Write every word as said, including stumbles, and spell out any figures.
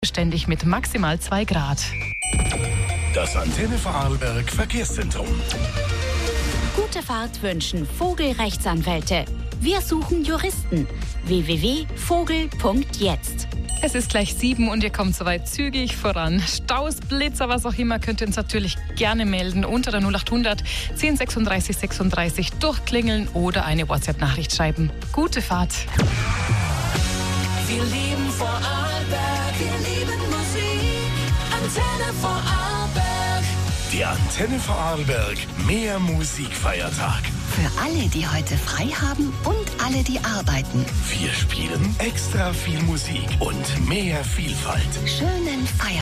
Ständig mit maximal zwei Grad. Das Antenne Vorarlberg Verkehrszentrum. Gute Fahrt wünschen Vogel-Rechtsanwälte. Wir suchen Juristen. w w w punkt vogel punkt jetzt. Es ist gleich sieben und ihr kommt soweit zügig voran. Staus, Blitzer, was auch immer, könnt ihr uns natürlich gerne melden unter der null acht hundert zehn sechsunddreißig sechsunddreißig durchklingeln oder eine WhatsApp-Nachricht schreiben. Gute Fahrt. Wir lieben Vorarlberg, wir lieben Musik. Antenne Vorarlberg. Die Antenne Vorarlberg Mehr Musikfeiertag. Für alle, die heute frei haben und alle, die arbeiten. Wir spielen extra viel Musik und mehr Vielfalt. Schönen Feiertag.